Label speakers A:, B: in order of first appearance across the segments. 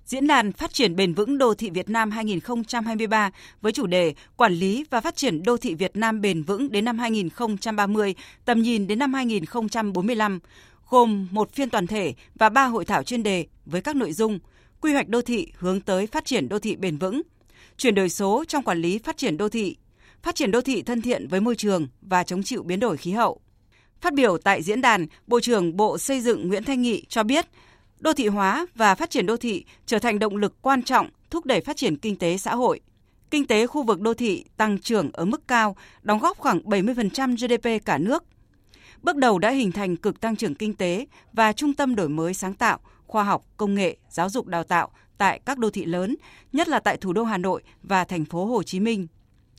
A: Diễn đàn Phát triển bền vững đô thị Việt Nam 2023 với chủ đề Quản lý và phát triển đô thị Việt Nam bền vững đến năm 2030, tầm nhìn đến năm 2045, gồm một phiên toàn thể và 3 hội thảo chuyên đề với các nội dung quy hoạch đô thị hướng tới phát triển đô thị bền vững, chuyển đổi số trong quản lý phát triển đô thị thân thiện với môi trường và chống chịu biến đổi khí hậu. Phát biểu tại diễn đàn, Bộ trưởng Bộ Xây dựng Nguyễn Thanh Nghị cho biết, đô thị hóa và phát triển đô thị trở thành động lực quan trọng thúc đẩy phát triển kinh tế xã hội. Kinh tế khu vực đô thị tăng trưởng ở mức cao, đóng góp khoảng 70% GDP cả nước. Bước đầu đã hình thành cực tăng trưởng kinh tế và trung tâm đổi mới sáng tạo, khoa học, công nghệ, giáo dục đào tạo tại các đô thị lớn, nhất là tại thủ đô Hà Nội và thành phố Hồ Chí Minh.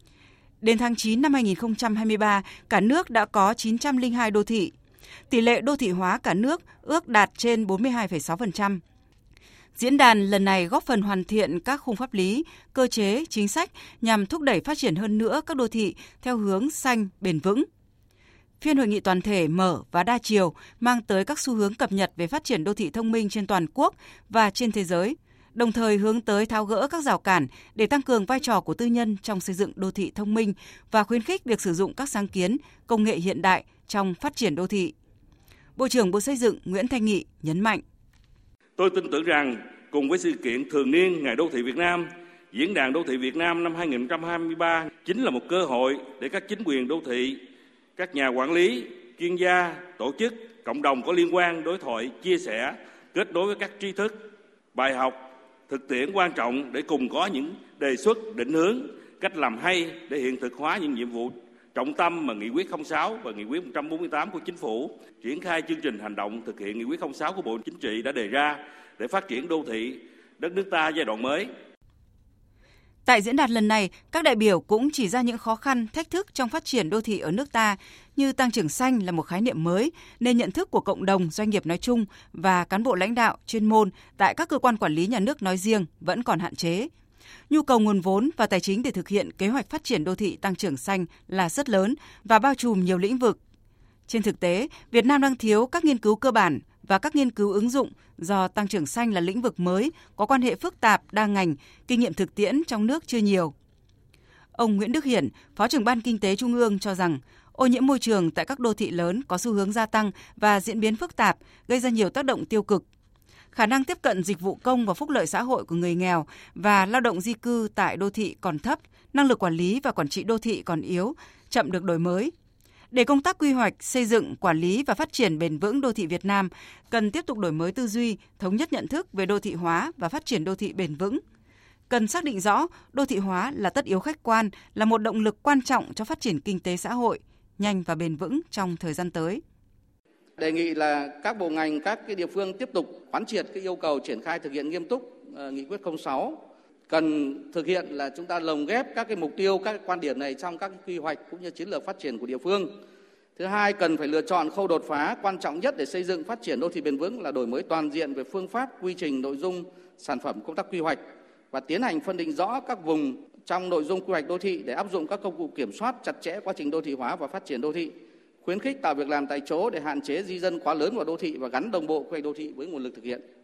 A: Đến tháng 9 năm 2023, cả nước đã có 902 đô thị. Tỷ lệ đô thị hóa cả nước ước đạt trên 42,6%. Diễn đàn lần này góp phần hoàn thiện các khung pháp lý, cơ chế, chính sách nhằm thúc đẩy phát triển hơn nữa các đô thị theo hướng xanh, bền vững. Phiên hội nghị toàn thể mở và đa chiều mang tới các xu hướng cập nhật về phát triển đô thị thông minh trên toàn quốc và trên thế giới, đồng thời hướng tới tháo gỡ các rào cản để tăng cường vai trò của tư nhân trong xây dựng đô thị thông minh và khuyến khích việc sử dụng các sáng kiến, công nghệ hiện đại trong phát triển đô thị. Bộ trưởng Bộ Xây dựng Nguyễn Thanh Nghị nhấn mạnh.
B: Tôi tin tưởng rằng cùng với sự kiện thường niên Ngày Đô thị Việt Nam, Diễn đàn Đô thị Việt Nam năm 2023 chính là một cơ hội để các chính quyền đô thị, các nhà quản lý, chuyên gia, tổ chức, cộng đồng có liên quan đối thoại, chia sẻ, kết nối với các tri thức, bài học, thực tiễn quan trọng để cùng có những đề xuất, định hướng, cách làm hay để hiện thực hóa những nhiệm vụ trọng tâm mà Nghị quyết 06 và Nghị quyết 148 của Chính phủ, triển khai chương trình hành động thực hiện Nghị quyết 06 của Bộ Chính trị đã đề ra để phát triển đô thị đất nước ta giai đoạn mới.
A: Tại diễn đàn lần này, các đại biểu cũng chỉ ra những khó khăn, thách thức trong phát triển đô thị ở nước ta như tăng trưởng xanh là một khái niệm mới nên nhận thức của cộng đồng, doanh nghiệp nói chung và cán bộ lãnh đạo, chuyên môn tại các cơ quan quản lý nhà nước nói riêng vẫn còn hạn chế. Nhu cầu nguồn vốn và tài chính để thực hiện kế hoạch phát triển đô thị tăng trưởng xanh là rất lớn và bao trùm nhiều lĩnh vực. Trên thực tế, Việt Nam đang thiếu các nghiên cứu cơ bản và các nghiên cứu ứng dụng do tăng trưởng xanh là lĩnh vực mới, có quan hệ phức tạp, đa ngành, kinh nghiệm thực tiễn trong nước chưa nhiều. Ông Nguyễn Đức Hiển, Phó trưởng Ban Kinh tế Trung ương cho rằng, ô nhiễm môi trường tại các đô thị lớn có xu hướng gia tăng và diễn biến phức tạp, gây ra nhiều tác động tiêu cực. Khả năng tiếp cận dịch vụ công và phúc lợi xã hội của người nghèo và lao động di cư tại đô thị còn thấp, năng lực quản lý và quản trị đô thị còn yếu, chậm được đổi mới. Để công tác quy hoạch, xây dựng, quản lý và phát triển bền vững đô thị Việt Nam cần tiếp tục đổi mới tư duy, thống nhất nhận thức về đô thị hóa và phát triển đô thị bền vững. Cần xác định rõ đô thị hóa là tất yếu khách quan, là một động lực quan trọng cho phát triển kinh tế xã hội, nhanh và bền vững trong thời gian tới.
C: Đề nghị là các bộ ngành, các địa phương tiếp tục quán triệt cái yêu cầu triển khai thực hiện nghiêm túc Nghị quyết 06. Cần thực hiện là chúng ta lồng ghép các cái mục tiêu, các cái quan điểm này trong các cái quy hoạch cũng như chiến lược phát triển của địa phương. Thứ hai, cần phải lựa chọn khâu đột phá quan trọng nhất để xây dựng phát triển đô thị bền vững là đổi mới toàn diện về phương pháp, quy trình, nội dung, sản phẩm công tác quy hoạch và tiến hành phân định rõ các vùng trong nội dung quy hoạch đô thị để áp dụng các công cụ kiểm soát chặt chẽ quá trình đô thị hóa và phát triển đô thị. Khuyến khích tạo việc làm tại chỗ để hạn chế di dân quá lớn vào đô thị và gắn đồng bộ quy hoạch đô thị với nguồn lực thực hiện.